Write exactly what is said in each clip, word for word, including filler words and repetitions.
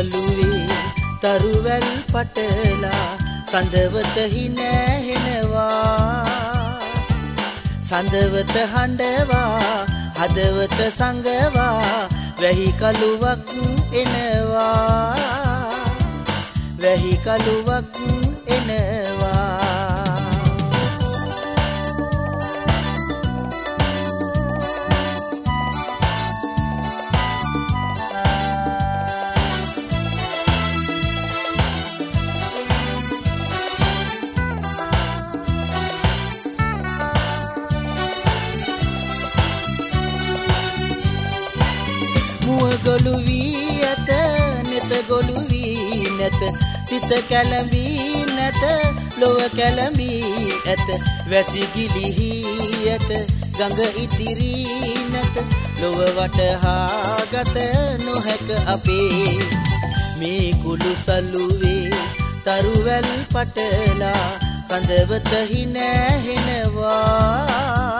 සලුවේ තරුවැල් පටලා සඳවත හිනැහෙනවා සඳවත හඬවා හදවත සංගවා වැහි කළුවක් එනවා වැහි කළුවක් එනවා ගොළු වී ඇත නෙත ගොළු වී නැත සිත කැළඹී නැත ලොව කැළඹී ඇත වැසි ගිලිහි ඇත ගඟ ඉතිරි නැත ලොව වටහා ගත නොහැක අපේ මේ කුළු සලුවේ තරුවැල් පටලා කඳවත හිනැහෙනවා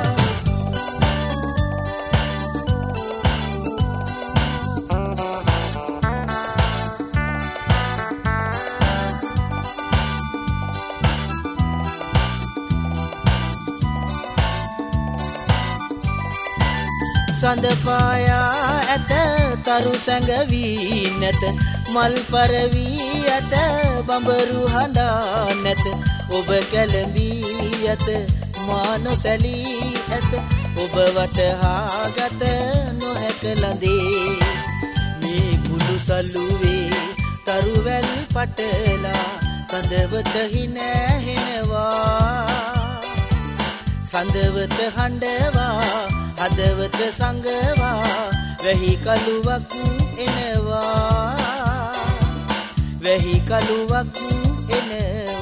සඳ පායා ඇත තරු සැඟවී නැත මල් පරවී ඇත බඹරු හඬා නැත ඔබ කැළඹී ඇත මා නොසැලී ඇත ඔබ වටහා ගත නොහැක ළඳේ මේ කුළු සලුවේ තරුවැල් පටලා සඳවත හිනැහෙනවා සඳවත හඬවා හදවත සංගවා වැහි කළුවක් එනවා වැහි කළුවක් එනවා